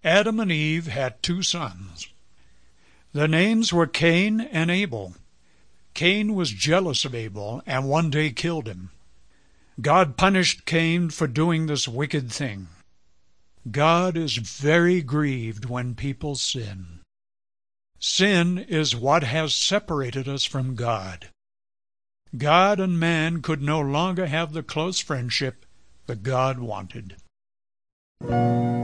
Adam and Eve had two sons. Their names were Cain and Abel. Cain was jealous of Abel and one day killed him. God punished Cain for doing this wicked thing. God is very grieved when people sin. Sin is what has separated us from God. God and man could no longer have the close friendship that God wanted.